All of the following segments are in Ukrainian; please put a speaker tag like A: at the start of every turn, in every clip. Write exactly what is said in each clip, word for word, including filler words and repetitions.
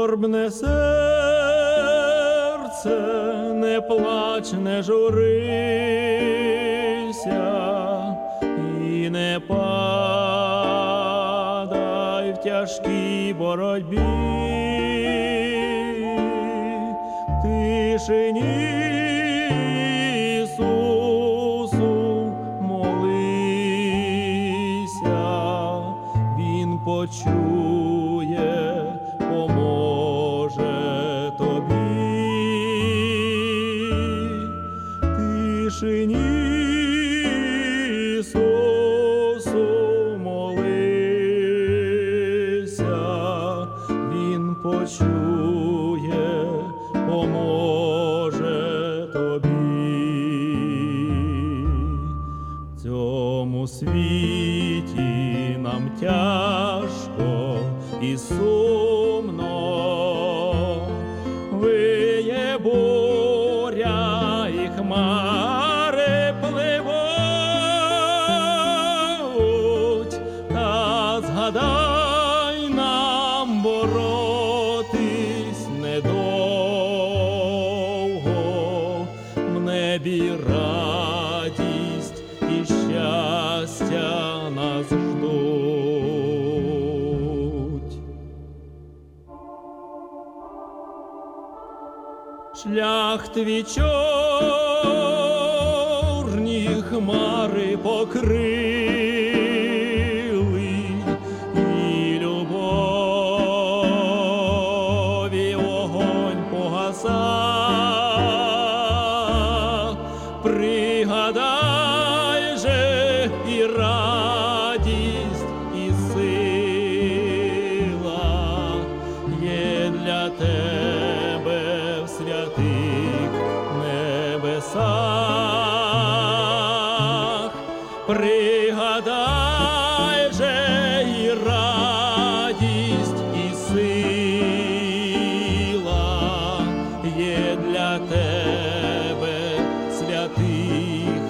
A: скорбне серце, не плач, не журися і не падай в тяжкій боротьбі. В тишині Ісусу молися, Він почує, поможе тобі. В тишині Ісусу молися, Він почує, поможе тобі. В цьому світі нам тяжко і сумно, виє буря і хмари пливуть, та згадай нам боротись недовго, в небі радість і щастя нас ждуть. Шлях твій чорні хмари покрили, і любові вогонь погаса. Пригадай же і радість, і сила є для тебе в святих небесах. Пригадай же і радість, і сила є для тебе в святих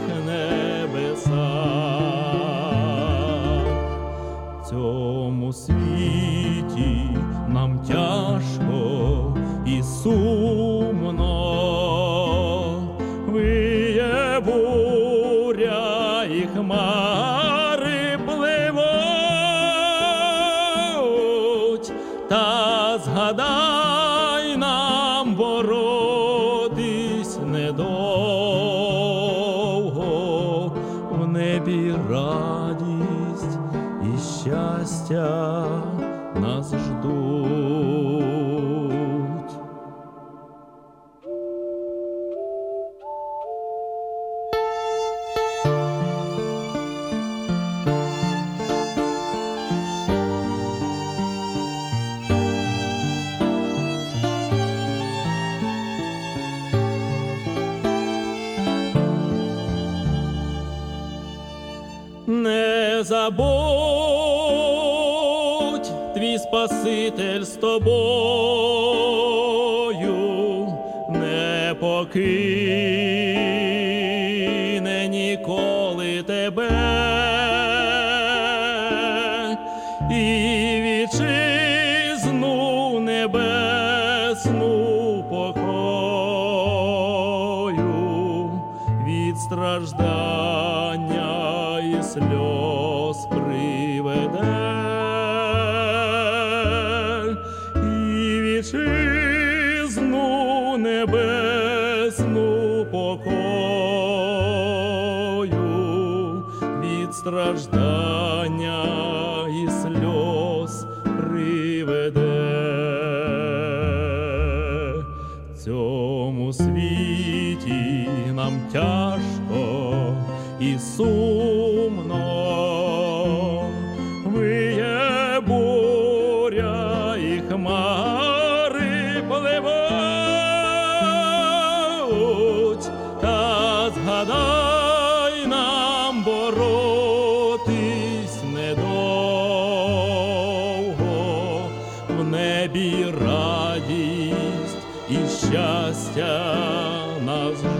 A: небесах. В цьому світі нам тяжко і сумно, виє буря і хмари пливуть, та згадай нам боротись недовго, в небі радість і щастя нас ждуть. Не забудь, твій Спаситель з тобою, не покине ніколи тебе, і вітчизну небесну покою від страждання і сльоз приведе, і вітчизну небесну покою від страждання і сльоз приведе. В цьому світі нам тяжко і сумно, виє буря і хмари пливуть, та згадай нам боротись недовго, в небі радість і щастя нас ждуть.